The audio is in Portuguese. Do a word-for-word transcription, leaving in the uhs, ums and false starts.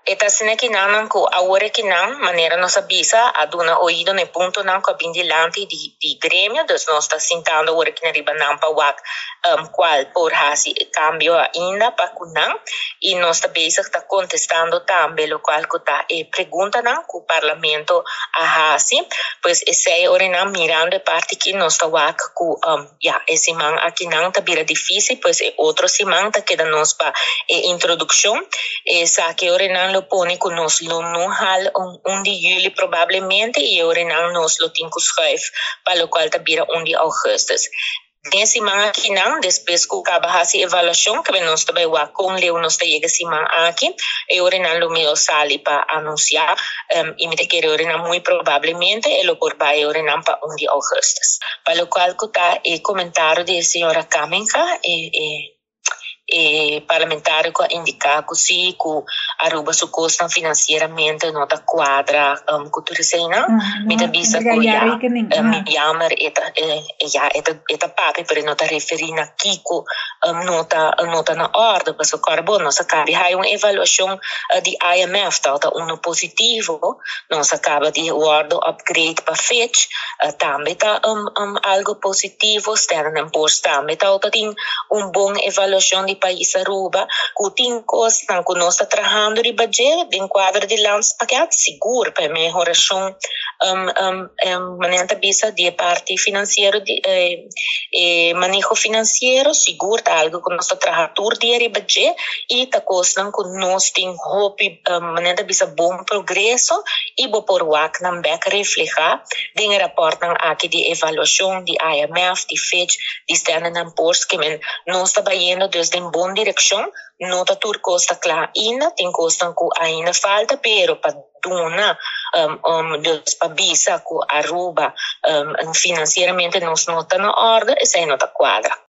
Eta sine que não ko agora que não maneira nossa bisa aduna oído ne ponto não ko bindilante de de grêmio dos nós está sentando agora que na riba não pa wak um, qual por hasi cambio ainda para kunang e nós está bisa está contestando também o qual ko tá e pergunta não ko parlamento a hasi pois esse é ora não mirando a parte que nós está wak ko um, ja esse man aqui não tá bira difícil pois é outro simang tá queda nós pa e introdução e sa que ora não lo pone con nos lo no hal un, un de juli probabilmente e ora não nos lo tinko schuif para o qual tabira um de augustus. Nesse man aqui não, depois que acaba a avaliação, que nós também o com leu nós chega esse man aqui, e ora não lo meu sali para anunciar, um, e me te quero ora não muito provavelmente e lo por vai ora não para um de augustus. Para o qual que tá e comentário de senhora Kamenka e e e parlamentar que indicar que se que Aruba su costa financeiramente nota quadra um, culturicena me da bisa que já me jammer eta ja eta eta papi per nota referir aqui que um, nota nota na ordem para o carbono sa cabe hai uma avaliação uh, de I M F tá um positivo nós acaba de word upgrade para Fitch uh, também tá um, um, algo positivo Standard and Poor's também tá tem um bom avaliação de país Aruba, que tem coisas que nós estamos trabalhando de budget, de quadro de lançamento seguro para melhoração, um, um, um, maneira bisa de parte financeira, de eh, eh, manejo financeiro seguro, tá algo que nós estamos trabalhando todo dia de budget e tá coisas que nós temos hope, um, maneira bisa bom progresso e vou por o ac não beca reflejar, de rapport aqui de avaliação de I M F, de Fitch, de Standard and Poor's, que nós estamos indo desde um bom direção, nota tur costa clara ainda, tem costa que ainda falta, pero para dona um, um, dos pabisa que Aruba um, financeiramente nós nota na ordem, essa é nota quadra.